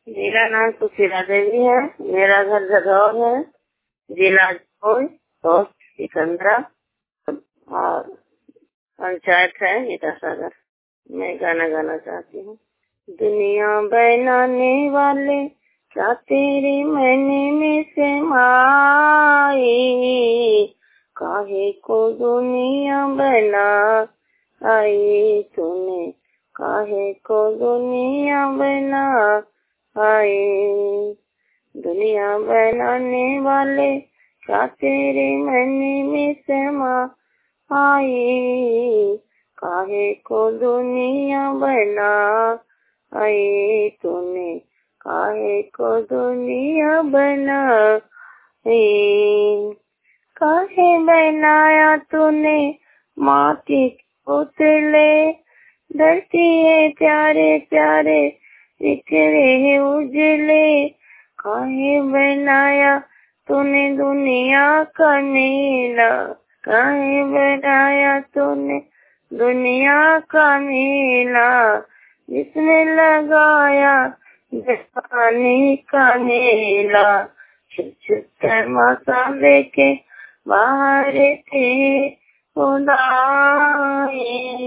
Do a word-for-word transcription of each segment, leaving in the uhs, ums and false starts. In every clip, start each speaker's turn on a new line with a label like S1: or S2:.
S1: मेरा नाम सुशीला देवी है। मेरा घर जगौर है, जिला जौनपुर, पोस्ट सिकंदरा और पंचायत है मीठा सागर। मैं गाना गाना चाहती हूँ। दुनिया बनाने वाले क्या तेरे मैंने में से माई, काहे को दुनिया बना आई तूने, काहे को दुनिया बना आई। दुनिया बनाने वाले क्या तेरे मैंने में समा आई, काहे को दुनिया बना आई तूने, काहे को दुनिया बना आई। काहे बनाया तूने माटी के पुतले, धरती है प्यारे प्यारे बिखरे है उजले। काहे बनाया तूने दुनिया का मेला, काहे बनाया तूने दुनिया का मेला, जिसमें लगाया जवानी का मेला। छुप छुप कर मसाले के बाहर थे खुदाई,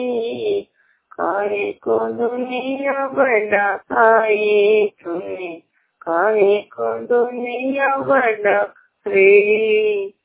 S1: काहे को दुनिया बना आई तूने, काहे को दुनिया बना आई।